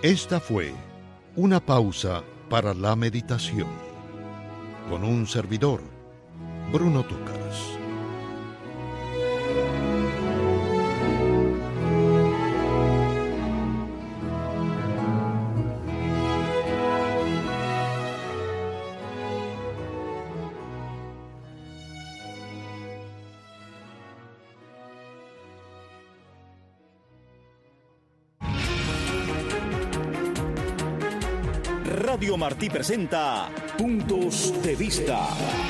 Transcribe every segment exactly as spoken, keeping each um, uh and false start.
Esta fue una pausa para la meditación con un servidor, Bruno Túcaras. Radio Martí presenta Puntos de Vista.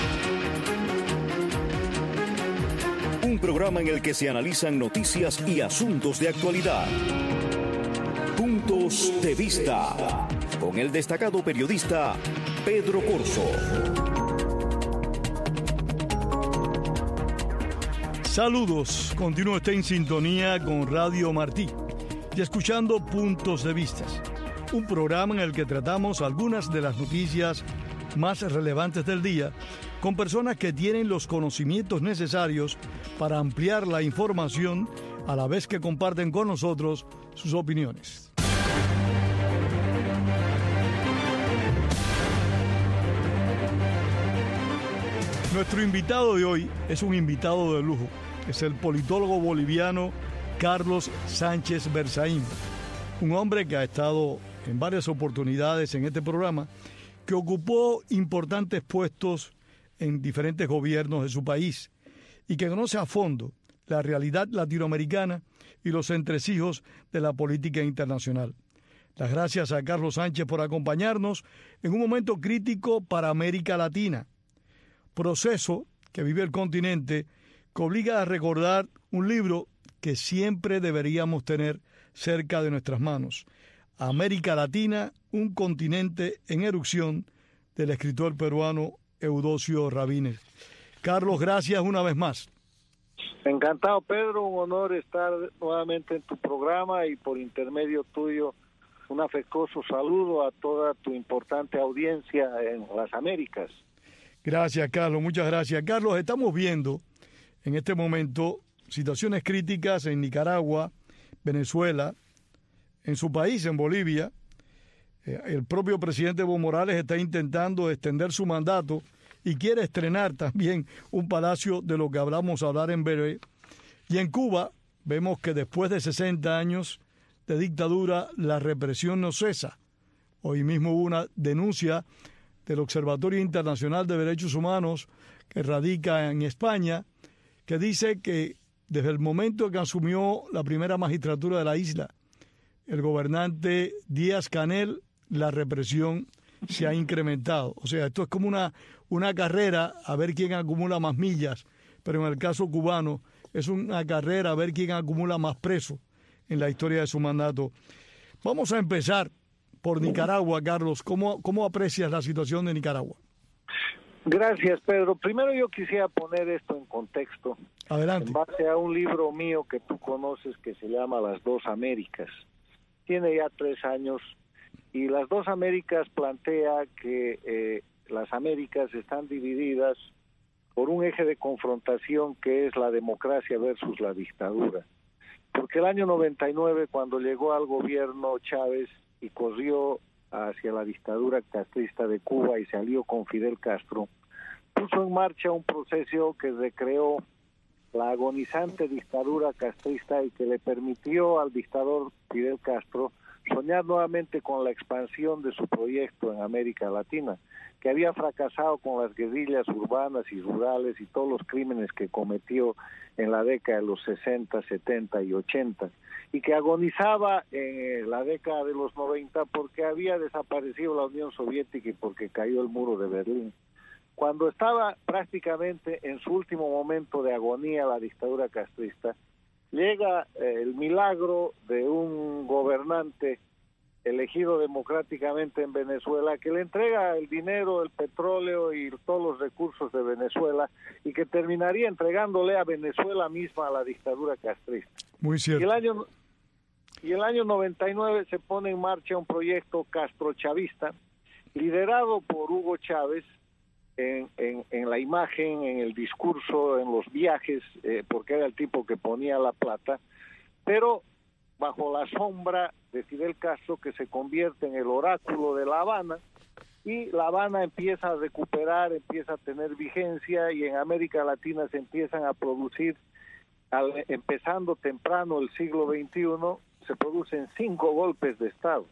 Un programa en el que se analizan noticias y asuntos de actualidad. Puntos de Vista. Con el destacado periodista Pedro Corso. Saludos, continúo usted en sintonía con Radio Martí y escuchando Puntos de Vista. Un programa en el que tratamos algunas de las noticias más relevantes del día con personas que tienen los conocimientos necesarios para ampliar la información a la vez que comparten con nosotros sus opiniones. Nuestro invitado de hoy es un invitado de lujo. Es el politólogo boliviano Carlos Sánchez Berzaín, un hombre que ha estado en varias oportunidades en este programa, que ocupó importantes puestos en diferentes gobiernos de su país y que conoce a fondo la realidad latinoamericana y los entresijos de la política internacional. Las gracias a Carlos Sánchez por acompañarnos en un momento crítico para América Latina, proceso que vive el continente que obliga a recordar un libro que siempre deberíamos tener cerca de nuestras manos: América Latina, un continente en erupción, del escritor peruano Eudosio Rabines. Carlos, gracias una vez más. Encantado, Pedro, un honor estar nuevamente en tu programa y por intermedio tuyo un afectuoso saludo a toda tu importante audiencia en las Américas. Gracias, Carlos, muchas gracias. Carlos, estamos viendo en este momento situaciones críticas en Nicaragua, Venezuela, en su país, en Bolivia. Eh, el propio presidente Evo Morales está intentando extender su mandato y quiere estrenar también un palacio de lo que hablamos a hablar en breve. Y en Cuba vemos que después de sesenta años de dictadura, la represión no cesa. Hoy mismo hubo una denuncia del Observatorio Internacional de Derechos Humanos que radica en España, que dice que desde el momento que asumió la primera magistratura de la isla el gobernante Díaz-Canel, la represión se ha incrementado. O sea, esto es como una, una carrera a ver quién acumula más millas, pero en el caso cubano es una carrera a ver quién acumula más presos en la historia de su mandato. Vamos a empezar por Nicaragua, Carlos. ¿Cómo, cómo aprecias la situación de Nicaragua? Gracias, Pedro. Primero yo quisiera poner esto en contexto. Adelante. En base a un libro mío que tú conoces que se llama Las Dos Américas. Tiene ya tres años y Las Dos Américas plantea que eh, las Américas están divididas por un eje de confrontación que es la democracia versus la dictadura. Porque el año noventa y nueve, cuando llegó al gobierno Chávez y corrió hacia la dictadura castrista de Cuba y se alió con Fidel Castro, puso en marcha un proceso que recreó la agonizante dictadura castrista y que le permitió al dictador Fidel Castro soñar nuevamente con la expansión de su proyecto en América Latina, que había fracasado con las guerrillas urbanas y rurales y todos los crímenes que cometió en la década de los sesenta, setenta y ochenta, y que agonizaba en la década de los noventa porque había desaparecido la Unión Soviética y porque cayó el muro de Berlín. Cuando estaba prácticamente en su último momento de agonía la dictadura castrista, llega eh, el milagro de un gobernante elegido democráticamente en Venezuela que le entrega el dinero, el petróleo y todos los recursos de Venezuela y que terminaría entregándole a Venezuela misma a la dictadura castrista. Muy cierto. Y el año, y el año noventa y nueve se pone en marcha un proyecto castrochavista liderado por Hugo Chávez, En, en, en la imagen, en el discurso, en los viajes, eh, porque era el tipo que ponía la plata, pero bajo la sombra de Fidel Castro, que se convierte en el oráculo de La Habana, y La Habana empieza a recuperar, empieza a tener vigencia, y en América Latina se empiezan a producir, al, empezando temprano el siglo veintiuno, se producen cinco golpes de Estado.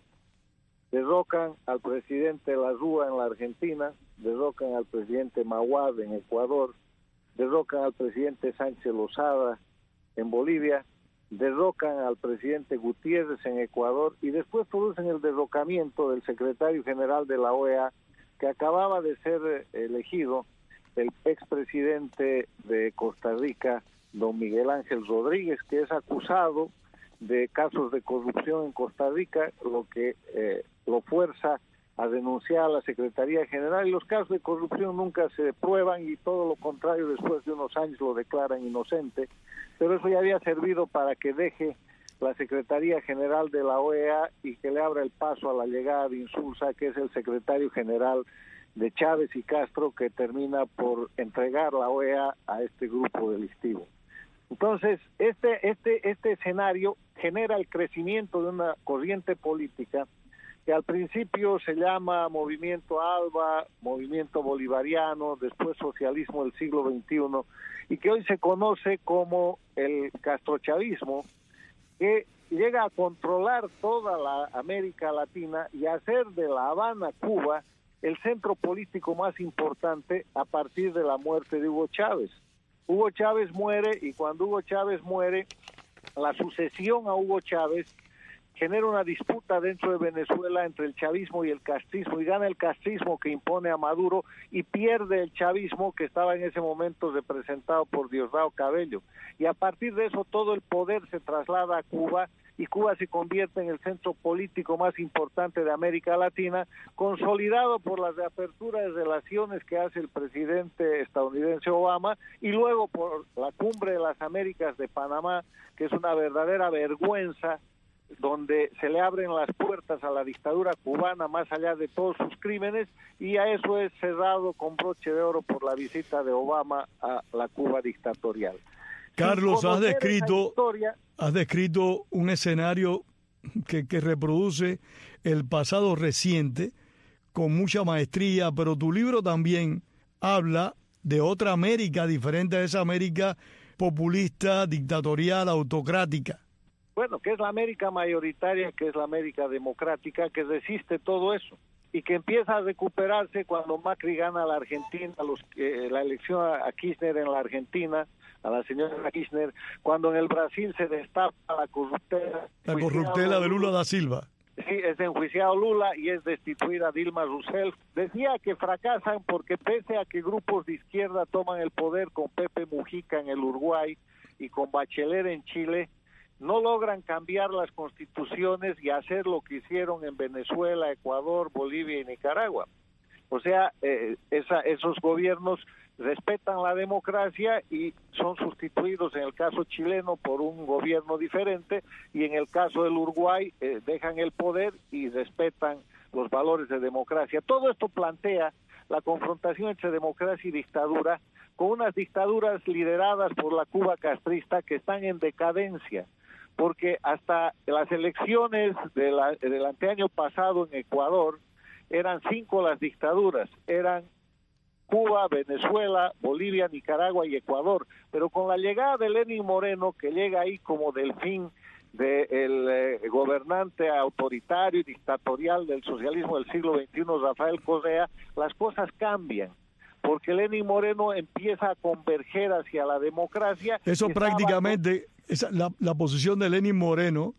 Derrocan al presidente La Rúa en la Argentina, derrocan al presidente Mahuad en Ecuador, derrocan al presidente Sánchez Lozada en Bolivia, derrocan al presidente Gutiérrez en Ecuador y después producen el derrocamiento del secretario general de la O E A, que acababa de ser elegido, el expresidente de Costa Rica, don Miguel Ángel Rodríguez, que es acusado de casos de corrupción en Costa Rica, lo que eh, lo fuerza a denunciar a la Secretaría General, y los casos de corrupción nunca se prueban y todo lo contrario, después de unos años lo declaran inocente, pero eso ya había servido para que deje la Secretaría General de la O E A y que le abra el paso a la llegada de Insulza, que es el secretario general de Chávez y Castro, que termina por entregar la O E A a este grupo delictivo. Entonces, este, este, este escenario genera el crecimiento de una corriente política que al principio se llama Movimiento ALBA, Movimiento Bolivariano, después Socialismo del siglo veintiuno, y que hoy se conoce como el castrochavismo, que llega a controlar toda la América Latina y a hacer de La Habana, Cuba, el centro político más importante a partir de la muerte de Hugo Chávez. Hugo Chávez muere, y cuando Hugo Chávez muere, la sucesión a Hugo Chávez genera una disputa dentro de Venezuela entre el chavismo y el castrismo, y gana el castrismo, que impone a Maduro, y pierde el chavismo, que estaba en ese momento representado por Diosdado Cabello. Y a partir de eso todo el poder se traslada a Cuba, y Cuba se convierte en el centro político más importante de América Latina, consolidado por la reapertura de relaciones que hace el presidente estadounidense Obama, y luego por la Cumbre de las Américas de Panamá, que es una verdadera vergüenza, donde se le abren las puertas a la dictadura cubana más allá de todos sus crímenes, y a eso es cerrado con broche de oro por la visita de Obama a la Cuba dictatorial. Carlos, has descrito, historia, has descrito un escenario que, que reproduce el pasado reciente con mucha maestría, pero tu libro también habla de otra América diferente a esa América populista, dictatorial, autocrática. Bueno, que es la América mayoritaria, que es la América democrática, que resiste todo eso y que empieza a recuperarse cuando Macri gana a la Argentina, los, eh, la elección a Kirchner en la Argentina, a la señora Kirchner, cuando en el Brasil se destapa la corruptela. La corruptela de Lula da Silva. Sí, es enjuiciado Lula y es destituida Dilma Rousseff. Decía que fracasan porque pese a que grupos de izquierda toman el poder con Pepe Mujica en el Uruguay y con Bachelet en Chile, no logran cambiar las constituciones y hacer lo que hicieron en Venezuela, Ecuador, Bolivia y Nicaragua. O sea, eh, esa, esos gobiernos respetan la democracia y son sustituidos en el caso chileno por un gobierno diferente, y en el caso del Uruguay eh, dejan el poder y respetan los valores de democracia. Todo esto plantea la confrontación entre democracia y dictadura, con unas dictaduras lideradas por la Cuba castrista que están en decadencia, porque hasta las elecciones de la, del anteaño pasado en Ecuador eran cinco las dictaduras, eran Cuba, Venezuela, Bolivia, Nicaragua y Ecuador, pero con la llegada de Lenín Moreno, que llega ahí como delfín del eh, gobernante autoritario y dictatorial del socialismo del siglo veintiuno, Rafael Correa, las cosas cambian, porque Lenín Moreno empieza a converger hacia la democracia. Eso prácticamente, esa, la, la posición de Lenín Moreno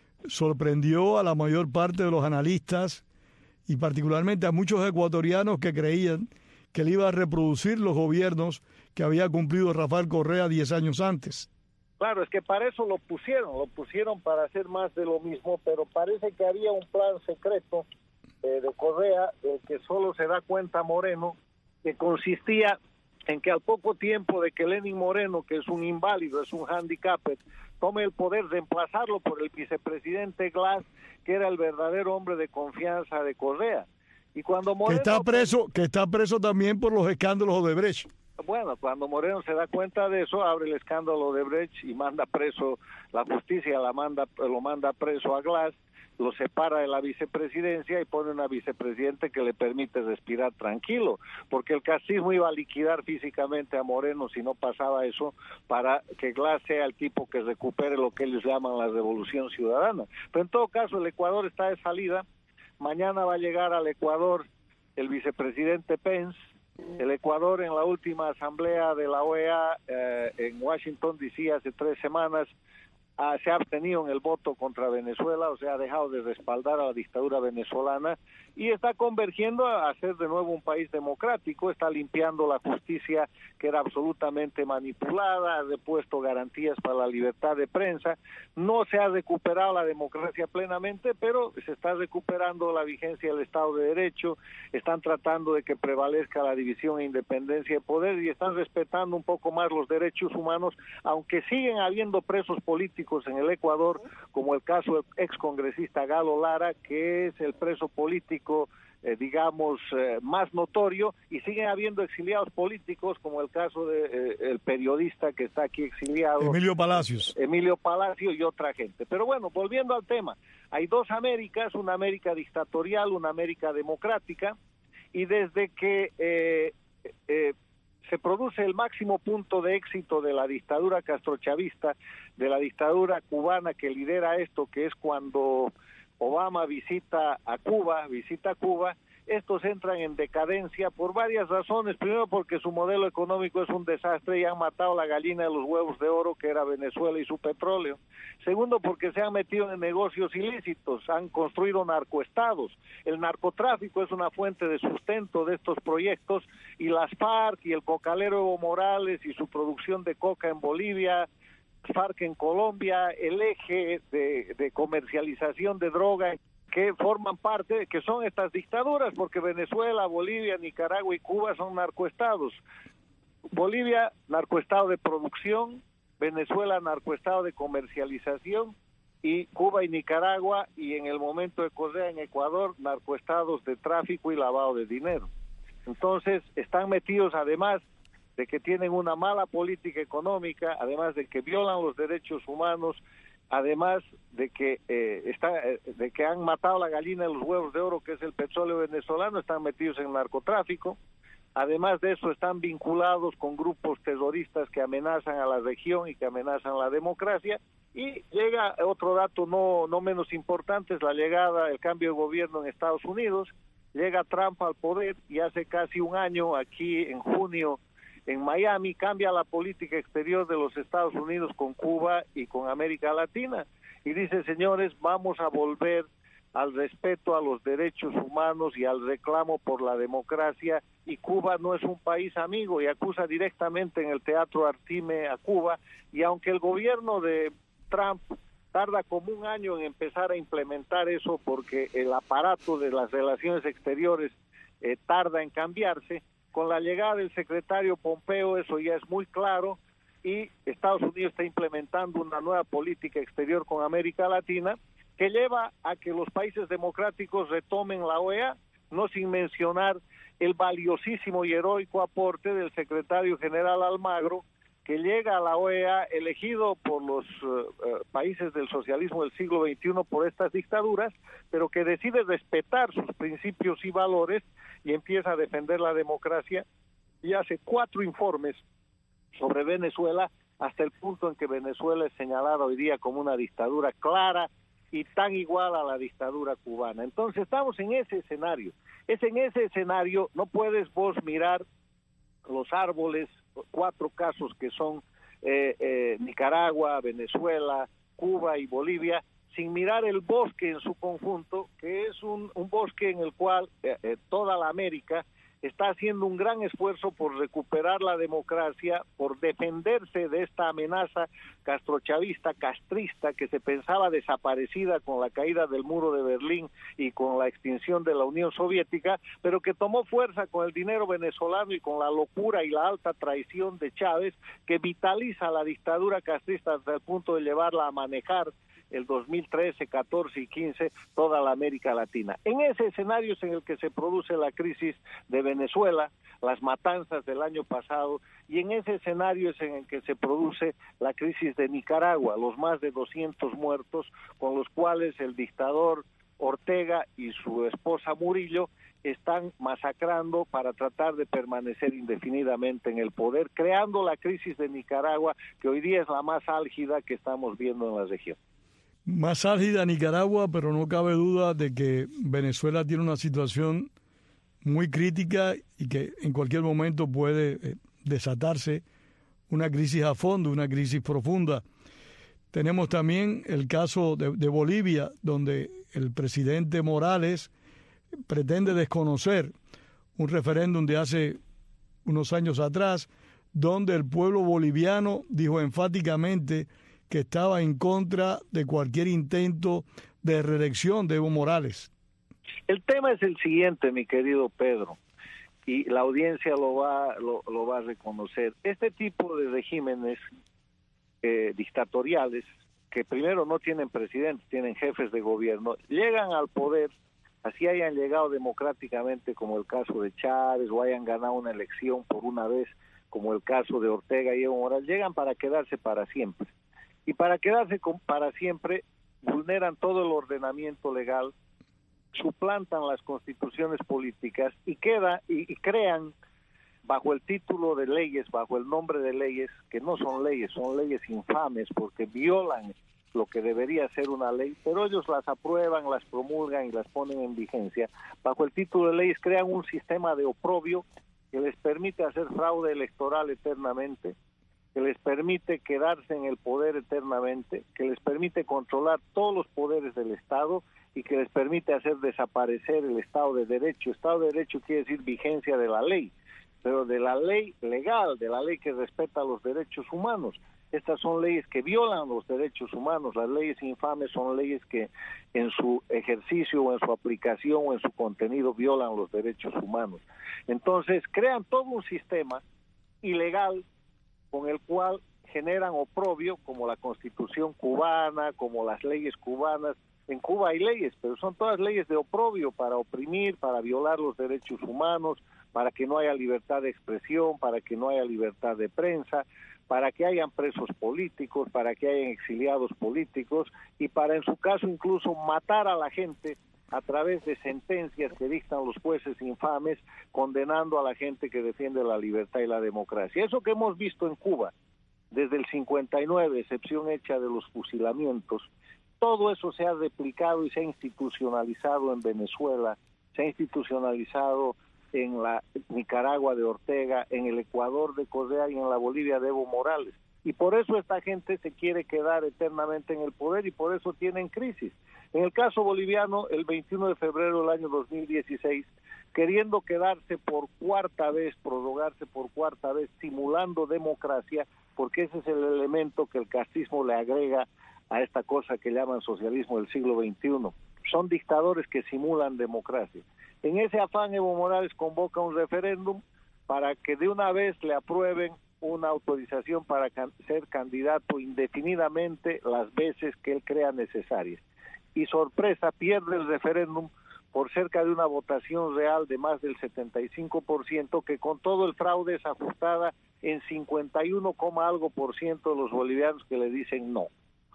sorprendió a la mayor parte de los analistas y particularmente a muchos ecuatorianos que creían que él iba a reproducir los gobiernos que había cumplido Rafael Correa diez años antes. Claro, es que para eso lo pusieron, lo pusieron para hacer más de lo mismo, pero parece que había un plan secreto eh, de Correa, del que solo se da cuenta Moreno, que consistía en que al poco tiempo de que Lenín Moreno, que es un inválido, es un handicapper, tome el poder, reemplazarlo por el vicepresidente Glass, que era el verdadero hombre de confianza de Correa. Y cuando Moreno, que está preso, que está preso también por los escándalos de Odebrecht. Bueno, cuando Moreno se da cuenta de eso, abre el escándalo de Brecht y manda preso, la justicia la manda, lo manda preso a Glass, lo separa de la vicepresidencia y pone una vicepresidente que le permite respirar tranquilo, porque el castismo iba a liquidar físicamente a Moreno si no pasaba eso, para que Glass sea el tipo que recupere lo que ellos llaman la revolución ciudadana. Pero en todo caso el Ecuador está de salida, mañana va a llegar al Ecuador el vicepresidente Pence. El Ecuador en la última asamblea de la O E A eh, en Washington D C hace tres semanas ah, se ha abstenido en el voto contra Venezuela, o sea, ha dejado de respaldar a la dictadura venezolana y está convergiendo a ser de nuevo un país democrático, está limpiando la justicia que era absolutamente manipulada, ha depuesto garantías para la libertad de prensa, no se ha recuperado la democracia plenamente, pero se está recuperando la vigencia del Estado de Derecho, están tratando de que prevalezca la división e independencia de poder y están respetando un poco más los derechos humanos, aunque siguen habiendo presos políticos en el Ecuador, como el caso del excongresista Galo Lara, que es el preso político Eh, digamos, eh, más notorio, y siguen habiendo exiliados políticos, como el caso de eh, el periodista que está aquí exiliado, Emilio Palacios. Emilio Palacio y otra gente. Pero bueno, volviendo al tema, hay dos Américas, una América dictatorial, una América democrática, y desde que eh, eh, se produce el máximo punto de éxito de la dictadura castrochavista, de la dictadura cubana que lidera esto, que es cuando Obama visita a Cuba, visita a Cuba, estos entran en decadencia por varias razones. Primero, porque su modelo económico es un desastre y han matado la gallina de los huevos de oro, que era Venezuela y su petróleo. Segundo, porque se han metido en negocios ilícitos, han construido narcoestados. El narcotráfico es una fuente de sustento de estos proyectos, y las FARC y el cocalero Evo Morales y su producción de coca en Bolivia, FARC en Colombia, el eje de, de comercialización de droga que forman parte, que son estas dictaduras, porque Venezuela, Bolivia, Nicaragua y Cuba son narcoestados. Bolivia, narcoestado de producción, Venezuela, narcoestado de comercialización, y Cuba y Nicaragua, y en el momento de Correa en Ecuador, narcoestados de tráfico y lavado de dinero. Entonces, están metidos, además de que tienen una mala política económica, además de que violan los derechos humanos, además de que eh, está eh, de que han matado la gallina de los huevos de oro, que es el petróleo venezolano, están metidos en narcotráfico. Además de eso, están vinculados con grupos terroristas que amenazan a la región y que amenazan la democracia. Y llega otro dato no no menos importante, es la llegada, el cambio de gobierno en Estados Unidos. Llega Trump al poder y hace casi un año, aquí en junio, en Miami, cambia la política exterior de los Estados Unidos con Cuba y con América Latina. Y dice, señores, vamos a volver al respeto a los derechos humanos y al reclamo por la democracia, y Cuba no es un país amigo, y acusa directamente en el Teatro Artime a Cuba, y aunque el gobierno de Trump tarda como un año en empezar a implementar eso, porque el aparato de las relaciones exteriores eh, tarda en cambiarse, con la llegada del secretario Pompeo eso ya es muy claro, y Estados Unidos está implementando una nueva política exterior con América Latina que lleva a que los países democráticos retomen la O E A, no sin mencionar el valiosísimo y heroico aporte del secretario general Almagro, que llega a la O E A elegido por los uh, uh, países del socialismo del siglo veintiuno por estas dictaduras, pero que decide respetar sus principios y valores y empieza a defender la democracia, y hace cuatro informes sobre Venezuela, hasta el punto en que Venezuela es señalada hoy día como una dictadura clara y tan igual a la dictadura cubana. Entonces estamos en ese escenario. Es en ese escenario, no puedes vos mirar los árboles, cuatro casos que son eh, eh, Nicaragua, Venezuela, Cuba y Bolivia, sin mirar el bosque en su conjunto, que es un, un bosque en el cual eh, eh, toda la América está haciendo un gran esfuerzo por recuperar la democracia, por defenderse de esta amenaza castrochavista, castrista, que se pensaba desaparecida con la caída del muro de Berlín y con la extinción de la Unión Soviética, pero que tomó fuerza con el dinero venezolano y con la locura y la alta traición de Chávez, que vitaliza la dictadura castrista hasta el punto de llevarla a manejar el dos mil trece, catorce y quince toda la América Latina. En ese escenario es en el que se produce la crisis de Venezuela, las matanzas del año pasado, y en ese escenario es en el que se produce la crisis de Nicaragua, los más de doscientos muertos, con los cuales el dictador Ortega y su esposa Murillo están masacrando para tratar de permanecer indefinidamente en el poder, creando la crisis de Nicaragua, que hoy día es la más álgida que estamos viendo en la región. Más álgida Nicaragua, pero no cabe duda de que Venezuela tiene una situación muy crítica y que en cualquier momento puede eh, desatarse una crisis a fondo, una crisis profunda. Tenemos también el caso de, de Bolivia, donde el presidente Morales pretende desconocer un referéndum de hace unos años atrás, donde el pueblo boliviano dijo enfáticamente que estaba en contra de cualquier intento de reelección de Evo Morales. El tema es el siguiente, mi querido Pedro, y la audiencia lo va, lo, lo va a reconocer. Este tipo de regímenes eh, dictatoriales, que primero no tienen presidentes, tienen jefes de gobierno, llegan al poder, así hayan llegado democráticamente como el caso de Chávez, o hayan ganado una elección por una vez como el caso de Ortega y Evo Morales, llegan para quedarse para siempre. Y para quedarse con, para siempre vulneran todo el ordenamiento legal, suplantan las constituciones políticas y queda y, y crean bajo el título de leyes, bajo el nombre de leyes, que no son leyes, son leyes infames porque violan lo que debería ser una ley, pero ellos las aprueban, las promulgan y las ponen en vigencia. Bajo el título de leyes crean un sistema de oprobio que les permite hacer fraude electoral eternamente, que les permite quedarse en el poder eternamente, que les permite controlar todos los poderes del Estado y que les permite hacer desaparecer el Estado de Derecho. Estado de Derecho quiere decir vigencia de la ley, pero de la ley legal, de la ley que respeta los derechos humanos. Estas son leyes que violan los derechos humanos. Las leyes infames son leyes que en su ejercicio o en su aplicación o en su contenido violan los derechos humanos. Entonces crean todo un sistema ilegal con el cual generan oprobio, como la Constitución cubana, como las leyes cubanas. En Cuba hay leyes, pero son todas leyes de oprobio para oprimir, para violar los derechos humanos, para que no haya libertad de expresión, para que no haya libertad de prensa, para que hayan presos políticos, para que hayan exiliados políticos y para, en su caso, incluso matar a la gente a través de sentencias que dictan los jueces infames, condenando a la gente que defiende la libertad y la democracia. Eso que hemos visto en Cuba desde el cincuenta y nueve, excepción hecha de los fusilamientos, todo eso se ha replicado y se ha institucionalizado en Venezuela, se ha institucionalizado en la Nicaragua de Ortega, en el Ecuador de Correa y en la Bolivia de Evo Morales. Y por eso esta gente se quiere quedar eternamente en el poder y por eso tienen crisis. En el caso boliviano, el veintiuno de febrero del año dos mil dieciséis, queriendo quedarse por cuarta vez, prorrogarse por cuarta vez, simulando democracia, porque ese es el elemento que el castrismo le agrega a esta cosa que llaman socialismo del siglo veintiuno. Son dictadores que simulan democracia. En ese afán, Evo Morales convoca un referéndum para que de una vez le aprueben una autorización para can- ser candidato indefinidamente las veces que él crea necesarias. Y sorpresa, pierde el referéndum por cerca de una votación real de más del setenta y cinco por ciento, que con todo el fraude es ajustada en cincuenta y uno, algo por ciento de los bolivianos que le dicen no.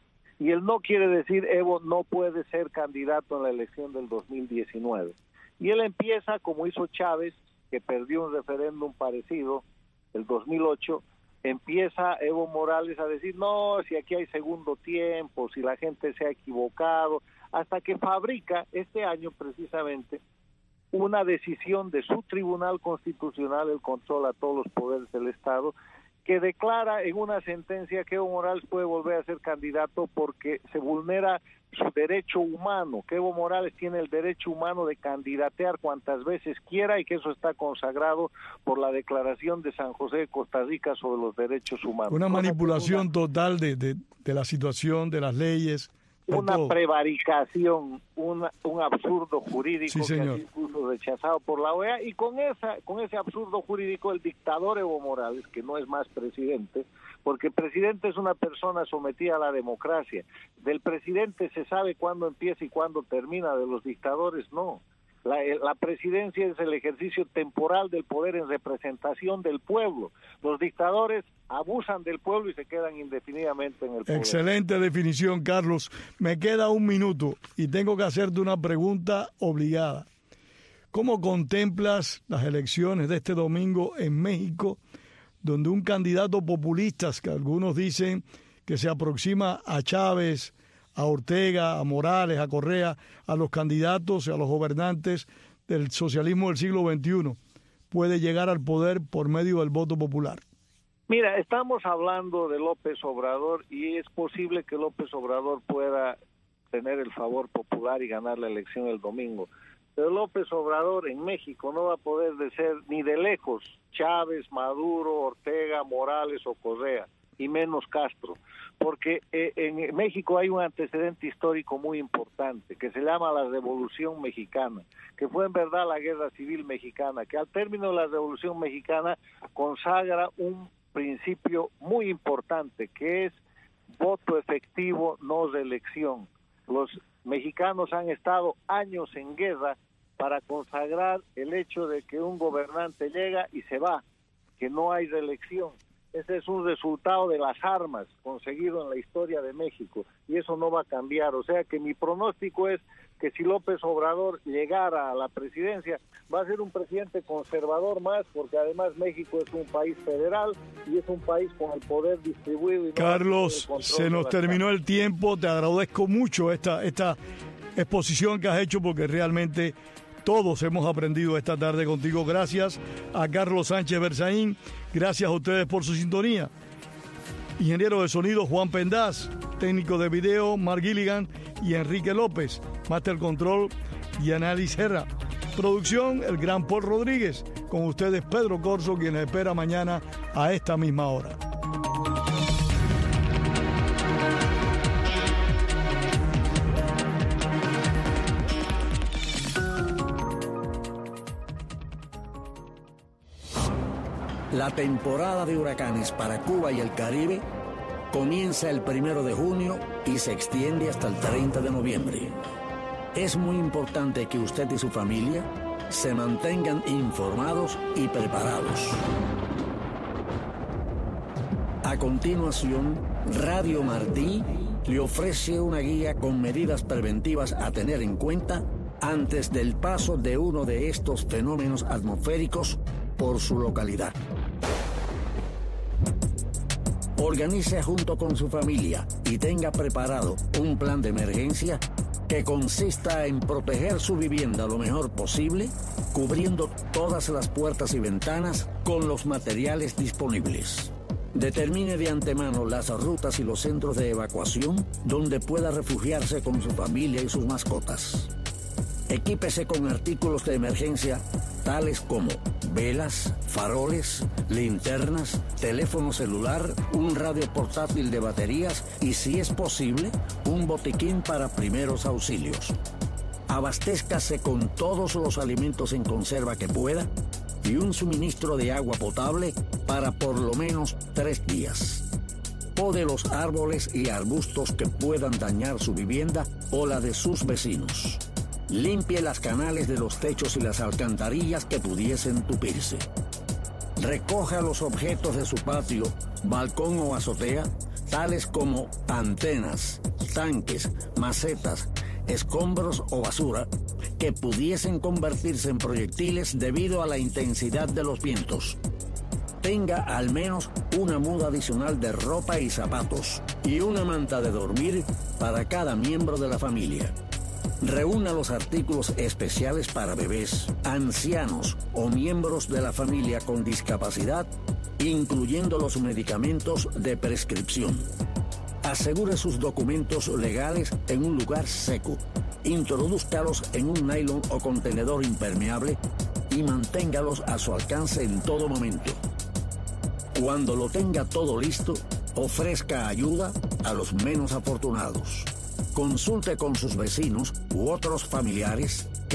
Y el no quiere decir Evo no puede ser candidato en la elección del dos mil diecinueve. Y él empieza, como hizo Chávez, que perdió un referéndum parecido, el dos mil ocho, empieza Evo Morales a decir, no, si aquí hay segundo tiempo, si la gente se ha equivocado, hasta que fabrica este año precisamente una decisión de su Tribunal Constitucional, el control a todos los poderes del Estado, que declara en una sentencia que Evo Morales puede volver a ser candidato porque se vulnera su derecho humano, que Evo Morales tiene el derecho humano de candidatear cuantas veces quiera y que eso está consagrado por la Declaración de San José de Costa Rica sobre los derechos humanos. Una manipulación total de, de, de la situación, de las leyes. Una todo. prevaricación, una, un absurdo jurídico sí, que señor. ha sido incluso rechazado por la O E A, y con esa con ese absurdo jurídico el dictador Evo Morales, que no es más presidente, porque el presidente es una persona sometida a la democracia. Del presidente se sabe cuándo empieza y cuándo termina, de los dictadores no. La, la presidencia es el ejercicio temporal del poder en representación del pueblo. Los dictadores abusan del pueblo y se quedan indefinidamente en el poder. Excelente definición, Carlos. Me queda un minuto y tengo que hacerte una pregunta obligada. ¿Cómo contemplas las elecciones de este domingo en México, donde un candidato populista, que algunos dicen que se aproxima a Chávez, a Ortega, a Morales, a Correa, a los candidatos y a los gobernantes del socialismo del siglo veintiuno, puede llegar al poder por medio del voto popular? Mira, estamos hablando de López Obrador y es posible que López Obrador pueda tener el favor popular y ganar la elección el domingo. Pero López Obrador en México no va a poder de ser ni de lejos Chávez, Maduro, Ortega, Morales o Correa, y menos Castro, porque eh, en México hay un antecedente histórico muy importante que se llama la Revolución Mexicana, que fue en verdad la Guerra Civil Mexicana, que al término de la Revolución Mexicana consagra un principio muy importante, que es voto efectivo, no reelección. Los mexicanos han estado años en guerra para consagrar el hecho de que un gobernante llega y se va, que no hay reelección. Ese es un resultado de las armas conseguido en la historia de México y eso no va a cambiar. O sea que mi pronóstico es que si López Obrador llegara a la presidencia, va a ser un presidente conservador más, porque además México es un país federal y es un país con el poder distribuido. Y no Carlos, se nos terminó el tiempo. Te agradezco mucho esta, esta exposición que has hecho, porque realmente todos hemos aprendido esta tarde contigo. Gracias a Carlos Sánchez Berzaín, gracias a ustedes por su sintonía. Ingeniero de sonido Juan Pendaz, técnico de video Mark Gilligan y Enrique López, Master Control y Análisis Serra. Producción el gran Paul Rodríguez, con ustedes Pedro Corso, quien espera mañana a esta misma hora. La temporada de huracanes para Cuba y el Caribe comienza el primero de junio y se extiende hasta el treinta de noviembre. Es muy importante que usted y su familia se mantengan informados y preparados. A continuación, Radio Martí le ofrece una guía con medidas preventivas a tener en cuenta antes del paso de uno de estos fenómenos atmosféricos por su localidad. Organice junto con su familia y tenga preparado un plan de emergencia que consista en proteger su vivienda lo mejor posible, cubriendo todas las puertas y ventanas con los materiales disponibles. Determine de antemano las rutas y los centros de evacuación donde pueda refugiarse con su familia y sus mascotas. Equípese con artículos de emergencia tales como velas, faroles, linternas, teléfono celular, un radio portátil de baterías y, si es posible, un botiquín para primeros auxilios. Abastézcase con todos los alimentos en conserva que pueda y un suministro de agua potable para por lo menos tres días. Pode los árboles y arbustos que puedan dañar su vivienda o la de sus vecinos. Limpie las canales de los techos y las alcantarillas que pudiesen tupirse. Recoja los objetos de su patio, balcón o azotea, tales como antenas, tanques, macetas, escombros o basura, que pudiesen convertirse en proyectiles debido a la intensidad de los vientos. Tenga al menos una muda adicional de ropa y zapatos y una manta de dormir para cada miembro de la familia. Reúna los artículos especiales para bebés, ancianos o miembros de la familia con discapacidad, incluyendo los medicamentos de prescripción. Asegure sus documentos legales en un lugar seco. Introdúzcalos en un nylon o contenedor impermeable y manténgalos a su alcance en todo momento. Cuando lo tenga todo listo, ofrezca ayuda a los menos afortunados. Consulte con sus vecinos u otros familiares